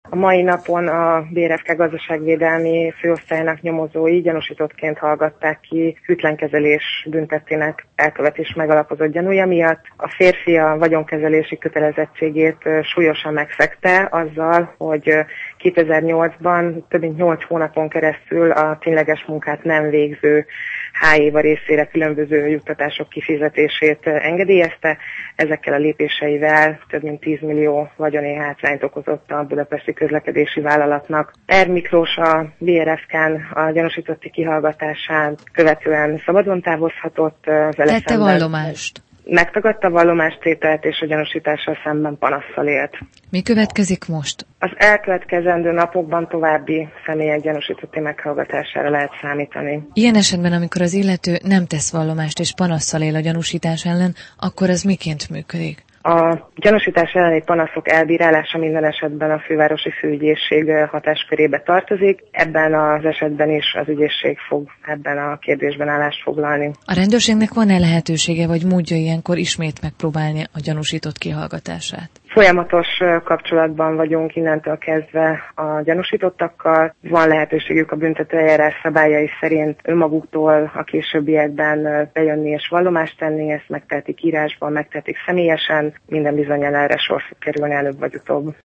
A mai napon a BRFK gazdaságvédelmi főosztályának nyomozói gyanúsítottként hallgatták ki hűtlenkezelés büntettének elkövetés megalapozott gyanúja miatt. A férfi a vagyonkezelési kötelezettségét súlyosan megszegte azzal, hogy 2008-ban több mint 8 hónapon keresztül a tényleges munkát nem végző H-éva részére különböző juttatások kifizetését engedélyezte. Ezekkel a lépéseivel több mint 10 millió vagyoni hátrányt okozott a budapesti közlekedési vállalatnak. R. Miklós a BRFK-n a gyanúsítotti kihallgatásán követően szabadon távozhatott. Tette vallomást? Megtagadta vallomástételt és a gyanúsítással szemben panasszal élt. Mi következik most? Az elkövetkezendő napokban további személyek gyanúsítotti meghallgatására lehet számítani. Ilyen esetben, amikor az illető nem tesz vallomást és panasszal él a gyanúsítás ellen, akkor ez miként működik? A gyanúsítás elleni panaszok elbírálása minden esetben a fővárosi főügyészség hatáskörébe tartozik. Ebben az esetben is az ügyészség fog ebben a kérdésben állást foglalni. A rendőrségnek van-e lehetősége vagy módja ilyenkor ismét megpróbálni a gyanúsított kihallgatását? Folyamatos kapcsolatban vagyunk innentől kezdve a gyanúsítottakkal. Van lehetőségük a büntetőeljárás szabályai szerint önmaguktól a későbbiekben bejönni és vallomást tenni, ezt megtehetik írásban, megtehetik személyesen, minden bizonnyal erre sor fog kerülni előbb vagy utóbb.